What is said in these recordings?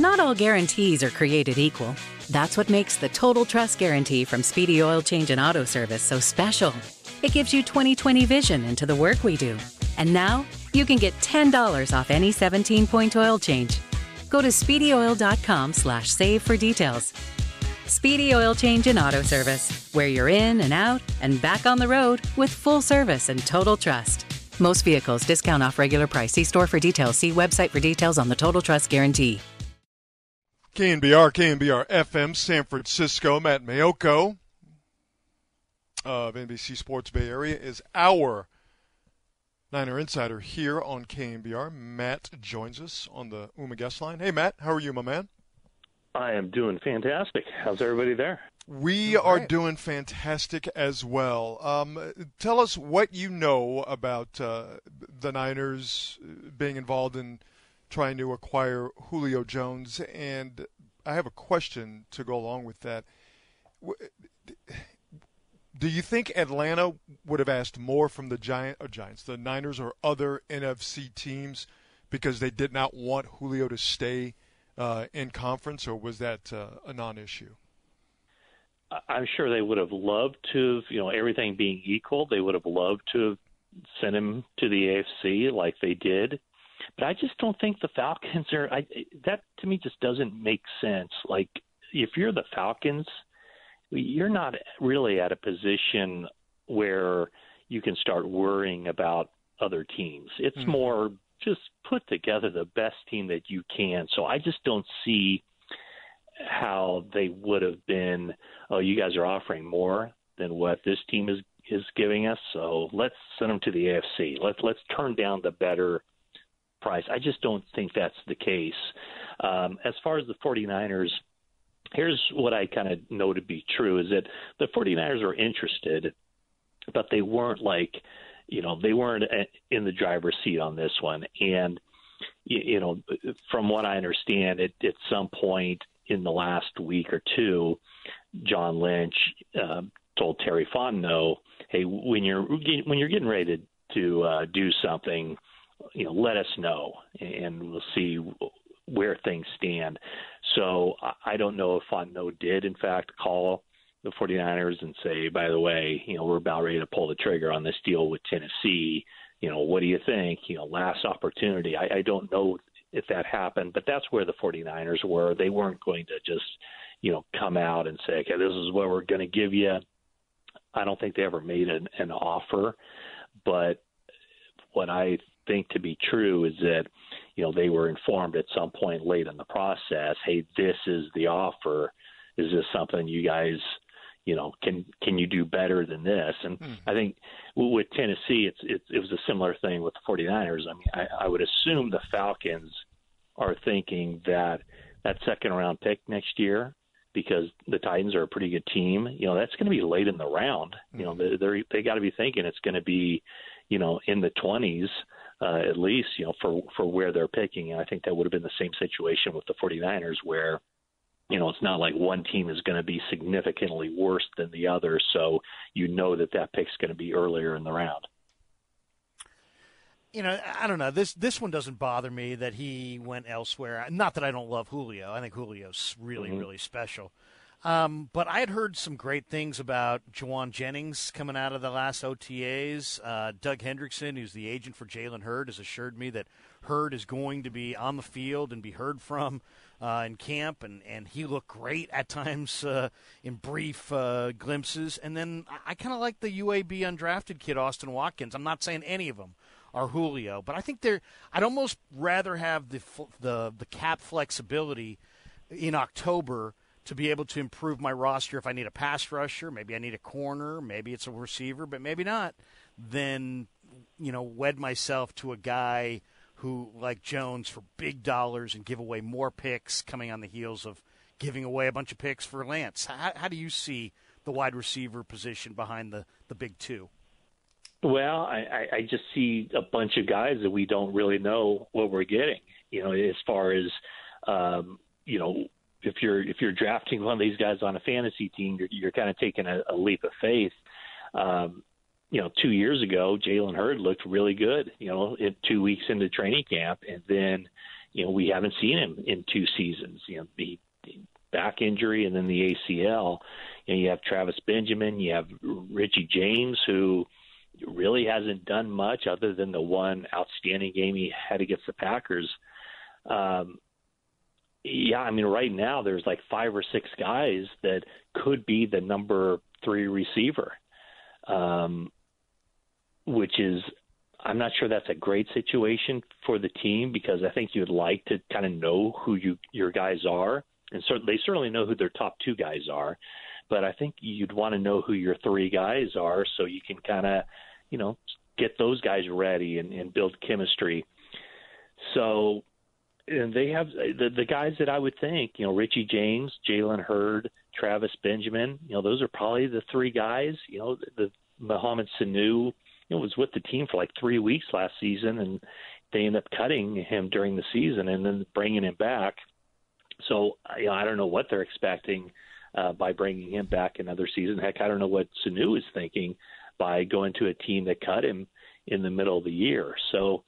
Not all guarantees are created equal. That's what makes the Total Trust Guarantee from Speedy Oil Change and Auto Service so special. It gives you 20/20 vision into the work we do. And now, you can get $10 off any 17-point oil change. Go to SpeedyOil.com/save for details. Speedy Oil Change and Auto Service, where you're in and out and back on the road with full service and total trust. Most vehicles, discount off regular price. See store for details. See website for details on the Total Trust Guarantee. KNBR FM, San Francisco. Matt Maiocco of NBC Sports Bay Area is our Niner Insider here on KNBR. Matt joins us on the UMA guest line. Hey, Matt, how are you, my man? I am doing fantastic. How's everybody there? We are doing fantastic as well. Tell us what you know about the Niners being involved in trying to acquire Julio Jones, and I have a question to go along with that. Do you think Atlanta would have asked more from the Giants, the Niners, or other NFC teams because they did not want Julio to stay in conference, or was that a non-issue? I'm sure they would have loved to, everything being equal, they would have loved to have sent him to the AFC like they did. But I just don't think the Falcons are that to me just doesn't make sense. Like, if you're the Falcons, you're not really at a position where you can start worrying about other teams. It's more just put together the best team that you can. So I just don't see how they would have been, oh, you guys are offering more than what this team is giving us, so let's send them to the AFC. Let's turn down the better price. I just don't think that's the case. As far as the 49ers, here's what I kind of know to be true, is that the 49ers were interested, but they weren't they weren't in the driver's seat on this one. And, from what I understand, at some point in the last week or two, John Lynch told Terry Fontenot, hey, when you're getting ready to do something, let us know, and we'll see where things stand. So I don't know if Fontenot did, in fact, call the 49ers and say, by the way, we're about ready to pull the trigger on this deal with Tennessee. What do you think? Last opportunity. I don't know if that happened, but that's where the 49ers were. They weren't going to just, come out and say, okay, this is what we're going to give you. I don't think they ever made an offer, but what I think to be true is that, they were informed at some point late in the process, hey, this is the offer. Is this something you guys, can you do better than this? And I think with Tennessee, it was a similar thing with the 49ers. I mean, I would assume the Falcons are thinking that second round pick next year, because the Titans are a pretty good team, that's going to be late in the round. They got to be thinking it's going to be, in the 20s at least, for where they're picking. And I think that would have been the same situation with the 49ers, where, it's not like one team is going to be significantly worse than the other. So that pick's going to be earlier in the round. I don't know. This one doesn't bother me that he went elsewhere. Not that I don't love Julio. I think Julio's really, really special. But I had heard some great things about Juwan Jennings coming out of the last OTAs. Doug Hendrickson, who's the agent for Jalen Hurd, has assured me that Hurd is going to be on the field and be heard from in camp, and he looked great at times in brief glimpses. And then I kind of like the UAB undrafted kid, Austin Watkins. I'm not saying any of them are Julio, but I think I'd almost rather have the cap flexibility in October to be able to improve my roster if I need a pass rusher, maybe I need a corner, maybe it's a receiver, but maybe not, then, wed myself to a guy who, like Jones, for big dollars and give away more picks coming on the heels of giving away a bunch of picks for Lance. How do you see the wide receiver position behind the big two? Well, I just see a bunch of guys that we don't really know what we're getting, as far as, if you're drafting one of these guys on a fantasy team, you're kind of taking a leap of faith. 2 years ago, Jalen Hurd looked really good, 2 weeks into training camp, and then, we haven't seen him in 2 seasons. The back injury and then the ACL. You have Travis Benjamin, you have Richie James, who really hasn't done much other than the one outstanding game he had against the Packers. Right now there's like 5 or 6 guys that could be the number 3 receiver, which is, I'm not sure that's a great situation for the team, because I think you'd like to kind of know who your guys are. And they certainly know who their top 2 guys are, but I think you'd want to know who your 3 guys are so you can kind of, get those guys ready and build chemistry. So, and they have the guys that I would think, Richie James, Jalen Hurd, Travis Benjamin, those are probably the 3 guys. The Mohamed Sanu, was with the team for like 3 weeks last season, and they ended up cutting him during the season and then bringing him back. So, I don't know what they're expecting by bringing him back another season. Heck, I don't know what Sanu is thinking by going to a team that cut him in the middle of the year. So,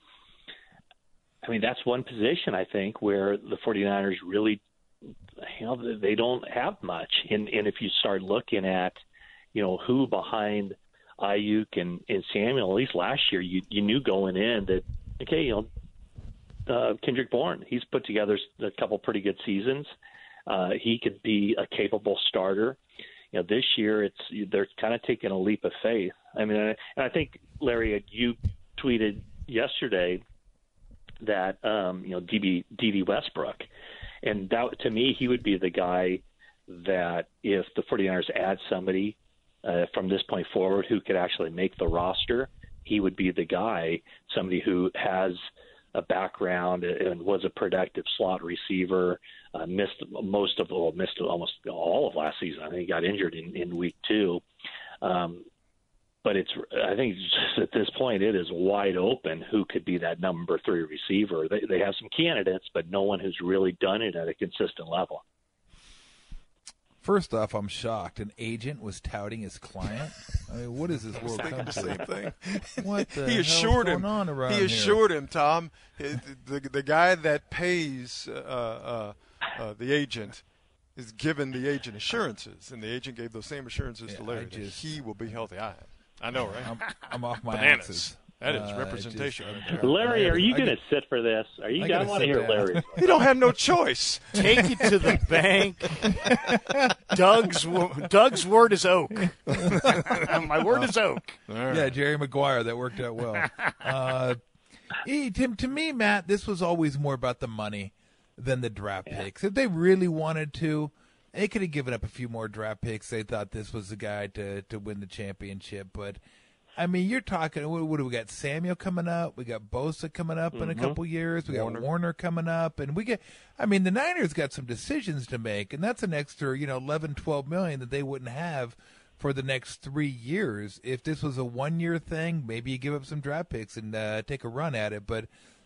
that's one position, I think, where the 49ers really, they don't have much. And if you start looking at, who behind Ayuk and Samuel, at least last year, you knew going in that, okay, Kendrick Bourne, he's put together a couple pretty good seasons. He could be a capable starter. This year they're kind of taking a leap of faith. And I think, Larry, you tweeted yesterday that D.D. Westbrook, and that, to me, he would be the guy that if the 49ers add somebody from this point forward who could actually make the roster, he would be the guy, somebody who has a background and was a productive slot receiver, missed almost all of last season. I think he got injured in week 2. But I think just at this point it is wide open who could be that number 3 receiver. They have some candidates, but no one who's really done it at a consistent level. First off, I'm shocked. An agent was touting his client. What is this world come to? Same thing. What the He assured hell's him. going on around He assured him, Tom. The guy that pays the agent is given the agent assurances, and the agent gave those same assurances to Larry. That he will be healthy. I know, right? I'm off my Bananas. axes. That is representation. Larry, are you going to sit for this? I want to hear Larry. You don't have no choice. Take it to the bank. Doug's word is oak. My word is oak. Right. Yeah, Jerry Maguire. That worked out well. To me, Matt, this was always more about the money than the draft picks. If they really wanted to, they could have given up a few more draft picks. They thought this was the guy to win the championship. But, you're talking, what do we got? Samuel coming up. We got Bosa coming up in a couple years. We got Warner coming up. And the Niners got some decisions to make. And that's an extra, $11, $12 million that they wouldn't have for the next 3 years. If this was a 1-year thing, maybe you give up some draft picks and take a run at it. But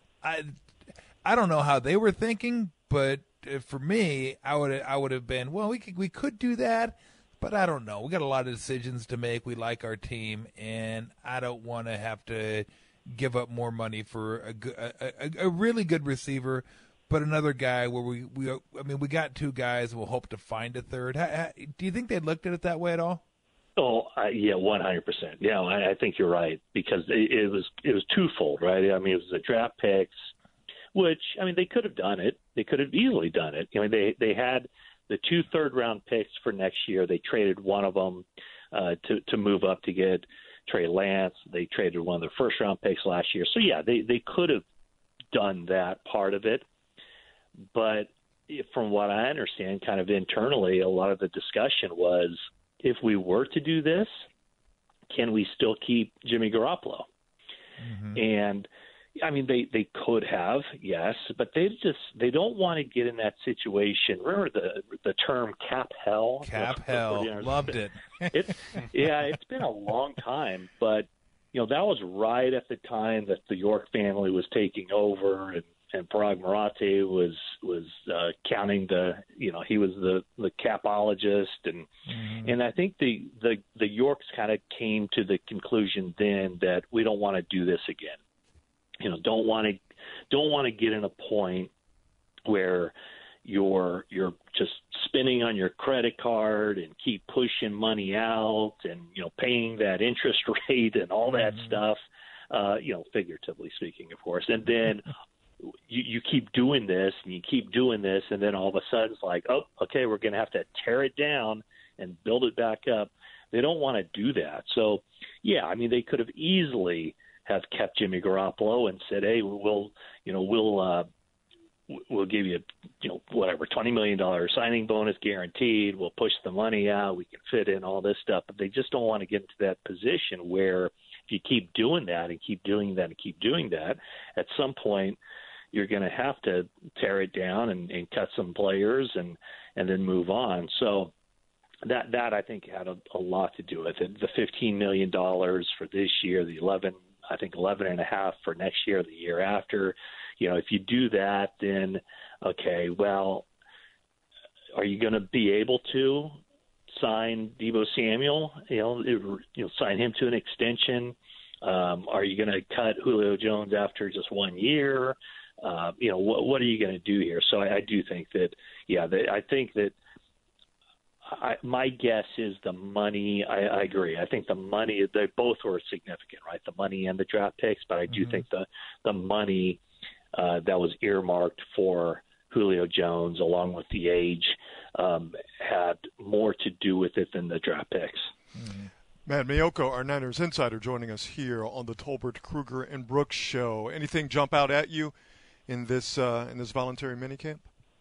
I don't know how they were thinking, but for me, I would have been, well, we could do that, but I don't know. We got a lot of decisions to make. We like our team, and I don't want to have to give up more money for a really good receiver, but another guy where we got 2 guys, and we'll hope to find a third. Do you think they looked at it that way at all? Oh, yeah, 100%. Yeah, I think you're right, because it was twofold, right? It was the draft picks, which, they could have done it. They could have easily done it. They had the 2 third-round picks for next year. They traded one of them to move up to get Trey Lance. They traded one of their first-round picks last year. So, yeah, they could have done that part of it. But from what I understand, kind of internally, a lot of the discussion was, if we were to do this, can we still keep Jimmy Garoppolo? Mm-hmm. And they could have, yes, but they don't want to get in that situation. Remember the term cap hell? Cap hell, loved it. It's been a long time, but that was right at the time that the York family was taking over, and Parag Marathe was counting he was the capologist, and I think the Yorks kind of came to the conclusion then that we don't want to do this again. Don't want to get in a point where you're just spending on your credit card and keep pushing money out and, paying that interest rate and all that stuff, figuratively speaking, of course. And then you keep doing this and you keep doing this, and then all of a sudden it's like, oh, okay, we're going to have to tear it down and build it back up. They don't want to do that. So, yeah, I mean, they could have easily have kept Jimmy Garoppolo and said, hey, we'll give you, whatever, $20 million signing bonus guaranteed. We'll push the money out. We can fit in all this stuff. But they just don't want to get into that position where if you keep doing that and keep doing that and keep doing that, at some point you're going to have to tear it down and cut some players and then move on. So that I think had a lot to do with it. The $15 million for this year, the 11.5 for next year, the year after. If you do that, then okay, well, are you going to be able to sign Deebo Samuel? Sign him to an extension. Are you going to cut Julio Jones after just 1 year? What are you going to do here? So I do think that, I think that my guess is the money. I agree. I think the money, they both were significant, right? The money and the draft picks, but I do think the money that was earmarked for Julio Jones, along with the age, had more to do with it than the draft picks. Matt Maiocco, our Niners insider, joining us here on the Tolbert, Kruger, and Brooks show. Anything jump out at you in this voluntary minicamp?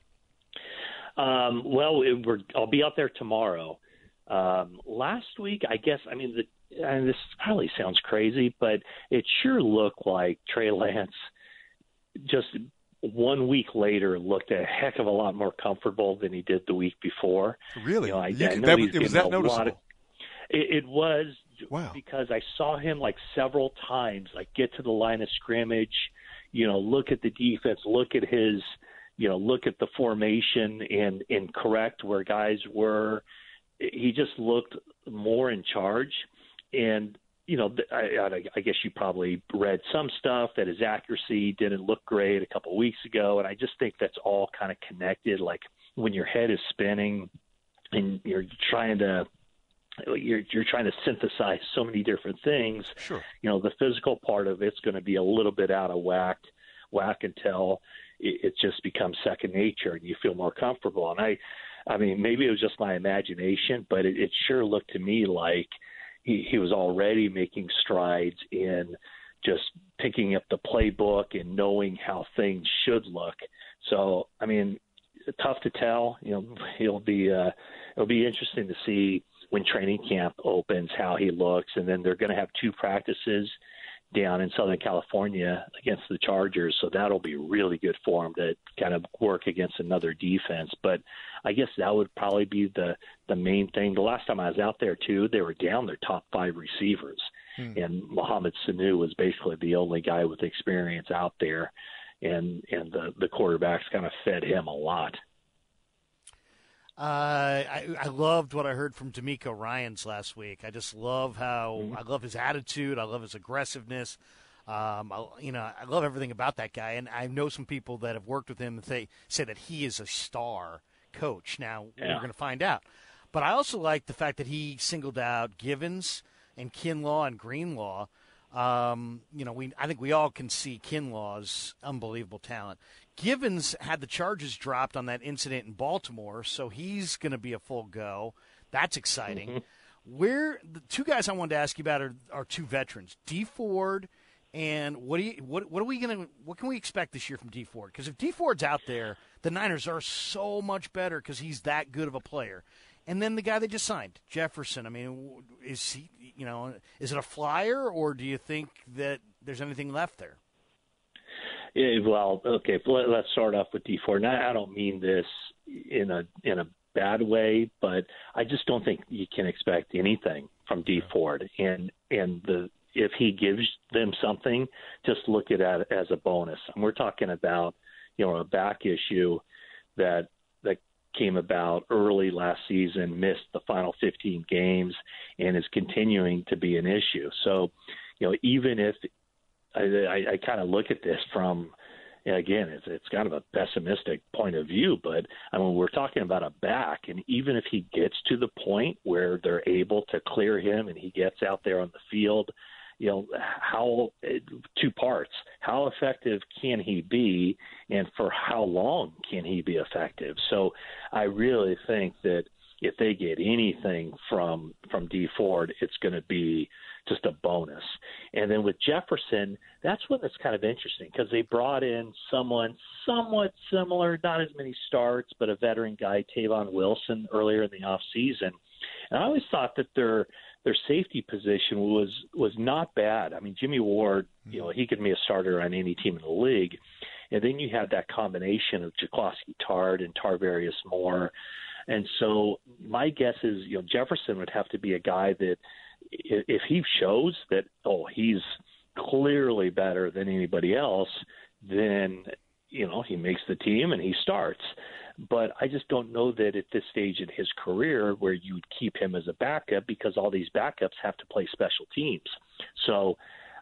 I'll be out there tomorrow. Last week, I guess, and this probably sounds crazy, but it sure looked like Trey Lance just 1 week later looked a heck of a lot more comfortable than he did the week before. Really? It was that noticeable? It was. Wow. Because I saw him several times, get to the line of scrimmage, look at the defense, look at his, look at the formation and correct where guys were. He just looked more in charge. And, I guess you probably read some stuff that his accuracy didn't look great a couple of weeks ago. And I just think that's all kind of connected. Like when your head is spinning and you're trying to synthesize so many different things. Sure. The physical part of it's going to be a little bit out of whack until it just becomes second nature and you feel more comfortable. And I mean, maybe it was just my imagination, but it sure looked to me like he was already making strides in just picking up the playbook and knowing how things should look. So, I mean, tough to tell. It'll be interesting to see when training camp opens how he looks, and then they're going to have 2 practices down in Southern California against the Chargers, so that'll be really good for him to kind of work against another defense. But I guess that would probably be the main thing. The last time I was out there, too, they were down their top 5 receivers, and Mohamed Sanu was basically the only guy with experience out there, and the quarterbacks kind of fed him a lot. I loved what I heard from D'Amico Ryans last week. I just love how I love his attitude. I love his aggressiveness. I love everything about that guy. And I know some people that have worked with him that say that he is a star coach. Now we're going to find out. But I also like the fact that he singled out Givens and Kinlaw and Greenlaw. I think we all can see Kinlaw's unbelievable talent. Givens had the charges dropped on that incident in Baltimore, so he's going to be a full go. That's exciting. The 2 guys I wanted to ask you about are 2 veterans, Dee Ford, and what can we expect this year from Dee Ford? Because if Dee Ford's out there, the Niners are so much better because he's that good of a player. And then the guy they just signed, Jefferson. I mean, is he? Is it a flyer, or do you think that there's anything left there? Yeah, well, okay. Let's start off with Dee Ford. Now, I don't mean this in a bad way, but I just don't think you can expect anything from Dee Ford. And if he gives them something, just look at it as a bonus. And we're talking about a back issue that came about early last season, missed the final 15 games, and is continuing to be an issue. So, even if I kind of look at this from, And again, it's kind of a pessimistic point of view, but I mean, we're talking about a back, and even if he gets to the point where they're able to clear him and he gets out there on the field, two parts. How effective can he be, and for how long can he be effective? So I really think that if they get anything from Dee Ford, it's going to be just a bonus. And then with Jefferson, that's when it's kind of interesting because they brought in someone somewhat similar, not as many starts, but a veteran guy, Tavon Wilson, earlier in the offseason. And I always thought that their safety position was not bad. I mean, Jimmy Ward, he could be a starter on any team in the league. And then you had that combination of Jaquiski Tartt and Tarvarius Moore. And so my guess is, Jefferson would have to be a guy that if he shows that, he's clearly better than anybody else, then, he makes the team and he starts. But I just don't know that at this stage in his career where you would keep him as a backup because all these backups have to play special teams. So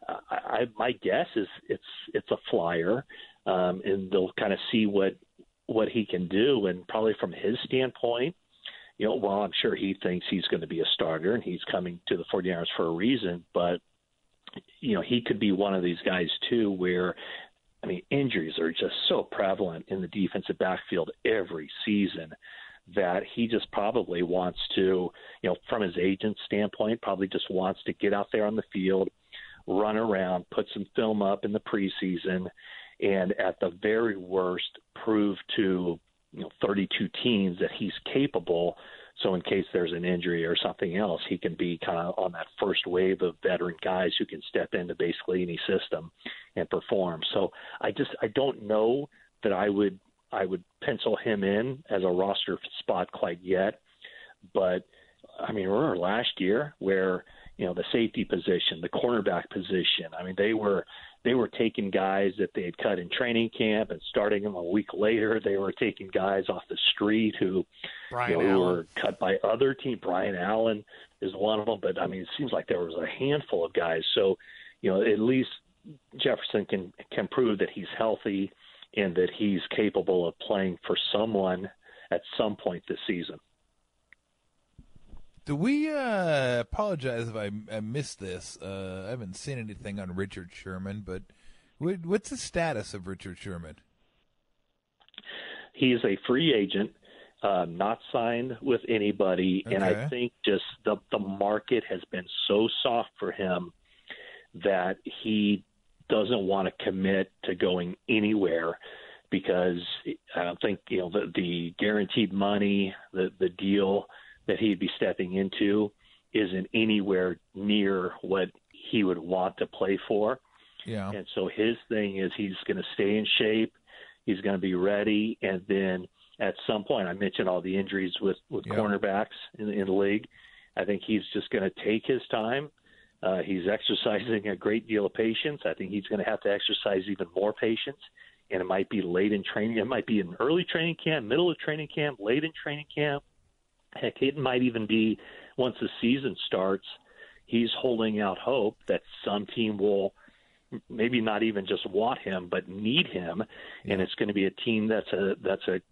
my guess is it's a flyer, and they'll kind of see what he can do. And probably from his standpoint, I'm sure he thinks he's going to be a starter and he's coming to the 49ers for a reason. But, he could be one of these guys too where, I mean, injuries are just so prevalent in the defensive backfield every season that he just probably wants to, from his agent's standpoint, probably just wants to get out there on the field, run around, put some film up in the preseason, and at the very worst prove to 32 teams that he's capable. So in case there's an injury or something else, he can be kind of on that first wave of veteran guys who can step into basically any system and perform. So I don't know that I would pencil him in as a roster spot quite yet. But I mean, remember last year where the safety position, the cornerback position, I mean, they were taking guys that they had cut in training camp and starting them a week later. They were taking guys off the street who were cut by other teams. Brian Allen is one of them. But, I mean, it seems like there was a handful of guys. So, at least Jefferson can prove that he's healthy and that he's capable of playing for someone at some point this season. Do we apologize if I missed this? I haven't seen anything on Richard Sherman, but what's the status of Richard Sherman? He is a free agent, not signed with anybody, okay. And I think just the market has been so soft for him that he doesn't want to commit to going anywhere because I don't think the guaranteed money, the deal that he'd be stepping into isn't anywhere near what he would want to play for. Yeah. And so his thing is he's going to stay in shape. He's going to be ready. And then at some point, I mentioned all the injuries with cornerbacks in the league. I think he's just going to take his time. He's exercising a great deal of patience. I think he's going to have to exercise even more patience. And it might be late in training. It might be in early training camp, middle of training camp, late in training camp. Heck, it might even be once the season starts, he's holding out hope that some team will maybe not even just want him, but need him, and it's going to be a team that's a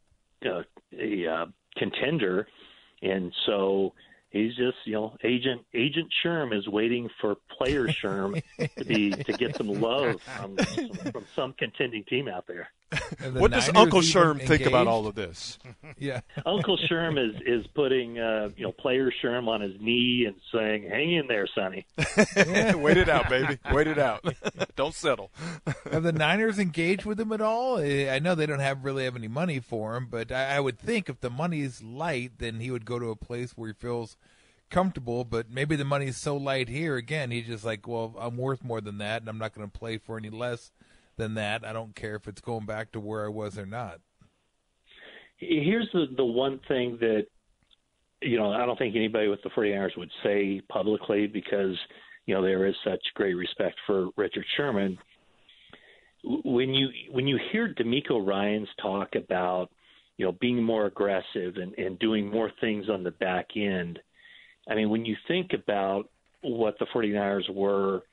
contender, and so he's just Agent Sherm is waiting for player Sherm to get some love from some contending team out there. What does Uncle Sherm think about all of this? Yeah, Uncle Sherm is putting player Sherm on his knee and saying, "Hang in there, Sonny. Wait it out, baby. Wait it out. Don't settle." Have the Niners engaged with him at all? I know they don't really have any money for him, but I would think if the money's light, then he would go to a place where he feels comfortable. But maybe the money's so light here, again, he's just like, well, I'm worth more than that, and I'm not going to play for any less than that. I don't care if it's going back to where I was or not. Here's the one thing that, I don't think anybody with the 49ers would say publicly because, there is such great respect for Richard Sherman. When you hear DeMeco Ryans talk about, being more aggressive and doing more things on the back end, I mean, when you think about what the 49ers were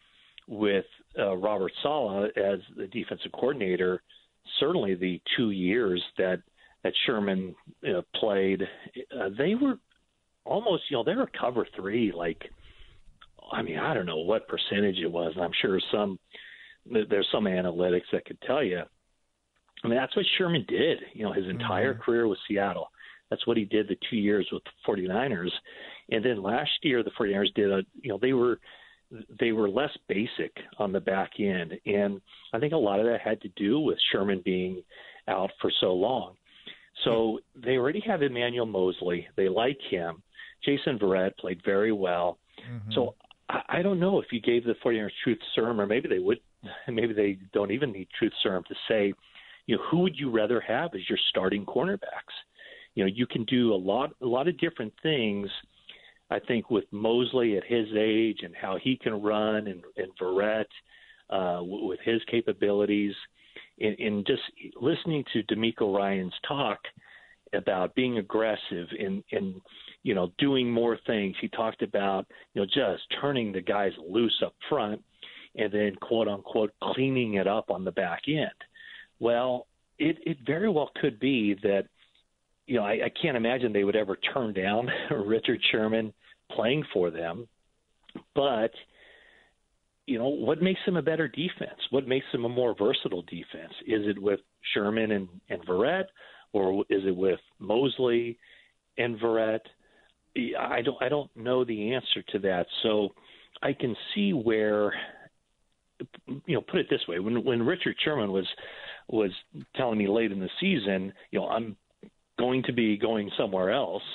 with Robert Saleh as the defensive coordinator, certainly the 2 years that Sherman played, they were almost, they were cover three. Like, I mean, I don't know what percentage it was. And I'm sure there's some analytics that could tell you. I mean, that's what Sherman did, his entire career with Seattle. That's what he did the 2 years with the 49ers. And then last year, the 49ers did they were less basic on the back end. And I think a lot of that had to do with Sherman being out for so long. So they already have Emmanuel Mosley. They like him. Jason Verrett played very well. So I don't know if you gave the 49ers truth serum, or maybe they don't even need truth serum to say, who would you rather have as your starting cornerbacks? You can do a lot of different things, I think, with Mosley at his age and how he can run, and Verrett with his capabilities. In just listening to DeMeco Ryans talk about being aggressive and doing more things. He talked about, just turning the guys loose up front and then, quote unquote, cleaning it up on the back end. Well, it very well could be that, I can't imagine they would ever turn down Richard Sherman playing for them. But, what makes them a better defense? What makes them a more versatile defense? Is it with Sherman and Verrett, or is it with Mosley and Verrett? I don't know the answer to that. So I can see where, put it this way: when Richard Sherman was telling me late in the season, I'm going to be going somewhere else.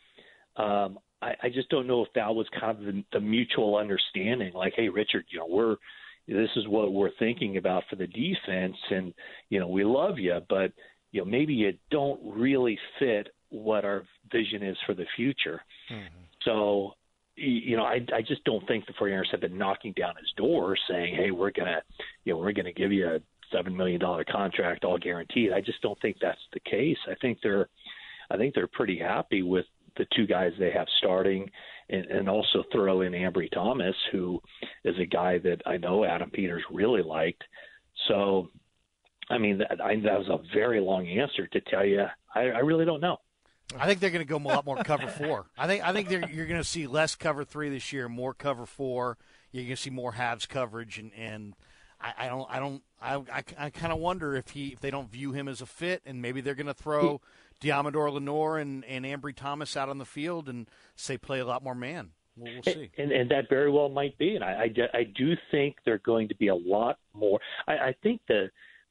I just don't know if that was kind of the mutual understanding. Like, hey, Richard, this is what we're thinking about for the defense, and we love you, but maybe you don't really fit what our vision is for the future. So, I just don't think the 49ers have been knocking down his door saying, hey, we're gonna give you a $7 million contract, all guaranteed. I just don't think that's the case. I think they're pretty happy with the two guys they have starting, and also throw in Ambry Thomas, who is a guy that I know Adam Peters really liked. So, I mean, that was a very long answer to tell you. I really don't know. I think they're going to go a lot more cover four. I think you're going to see less cover three this year, more cover four. You're going to see more halves coverage, and I kind of wonder if they don't view him as a fit, and maybe they're going to throw Diamador Lenore and Ambry Thomas out on the field and say play a lot more man. We'll see. And that very well might be. And I do think they're going to be a lot more. I think the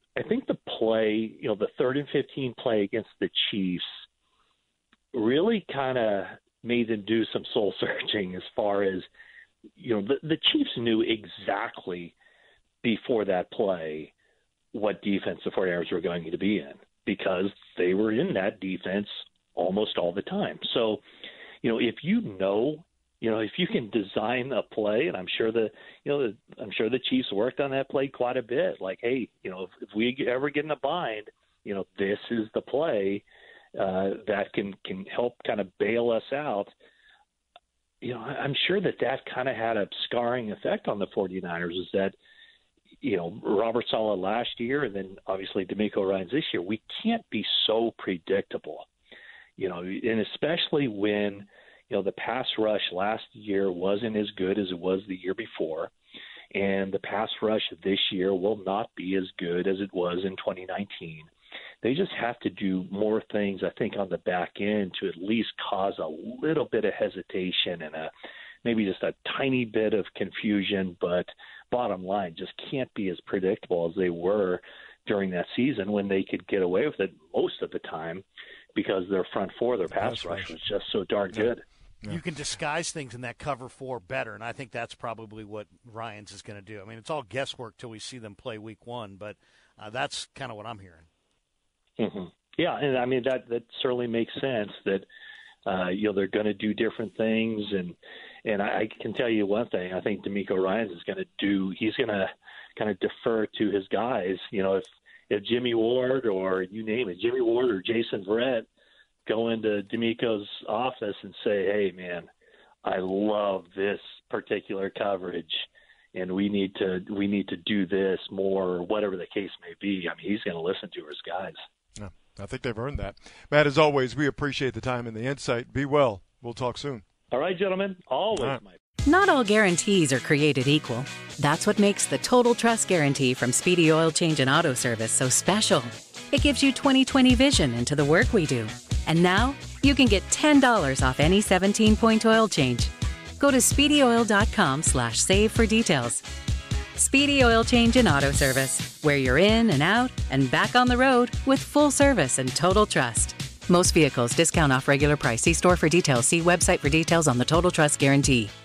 play, the 3rd and 15 play against the Chiefs really kind of made them do some soul searching as far as, the Chiefs knew exactly before that play what defense the 49ers were going to be in, because they were in that defense almost all the time. So, if if you can design a play, and I'm sure the Chiefs worked on that play quite a bit. Like, hey, if we ever get in a bind, this is the play that can help kind of bail us out. I'm sure that kind of had a scarring effect on the 49ers. Is that Robert Saleh last year, and then obviously DeMeco Ryans this year. We can't be so predictable, and especially when, the pass rush last year wasn't as good as it was the year before, and the pass rush this year will not be as good as it was in 2019. They just have to do more things, I think, on the back end to at least cause a little bit of hesitation and maybe just a tiny bit of confusion, but bottom line, just can't be as predictable as they were during that season, when they could get away with it most of the time because their front four, their pass rush was just so darn good. You can disguise things in that cover four better, and I think that's probably what Ryans is going to do. I mean, it's all guesswork till we see them play week one, but that's kind of what I'm hearing. Mm-hmm. Yeah, and I mean, that certainly makes sense that they're going to do different things, and I can tell you one thing. I think DeMeco Ryans is going to do. He's going to kind of defer to his guys. If Jimmy Ward, or you name it, Jimmy Ward or Jason Verrett, go into DeMeco's office and say, "Hey, man, I love this particular coverage. and we need to do this more, or whatever the case may be. I mean, he's going to listen to his guys. Yeah, I think they've earned that. Matt, as always, we appreciate the time and the insight. Be well. We'll talk soon. All right, gentlemen. Always, right. Not all guarantees are created equal. That's what makes the Total Trust Guarantee from Speedy Oil Change and Auto Service so special. It gives you 20/20 vision into the work we do. And now, you can get $10 off any 17-point oil change. Go to SpeedyOil.com/save for details. Speedy Oil Change and Auto Service, where you're in and out and back on the road with full service and total trust. Most vehicles discount off regular price. See store for details. See website for details on the Total Trust Guarantee.